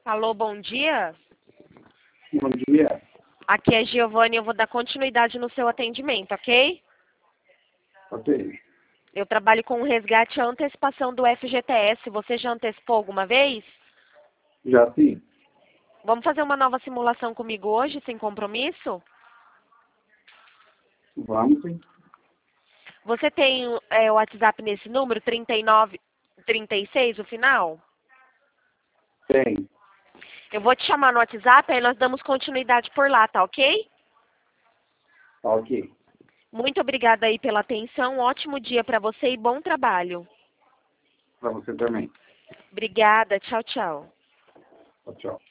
Alô, bom dia. Bom dia. Aqui é Giovanni, eu vou dar continuidade no seu atendimento, ok? Ok. Eu trabalho com o resgate e a antecipação do FGTS. Você já antecipou alguma vez? Já sim. Vamos fazer uma nova simulação comigo hoje, sem compromisso? Vamos sim. Você tem o WhatsApp nesse número, 3936, o final? Tem. Eu vou te chamar no WhatsApp, aí nós damos continuidade por lá, tá ok? Tá ok. Muito obrigada aí pela atenção, ótimo dia para você e bom trabalho. Para você também. Obrigada, tchau, tchau. Tchau, tchau.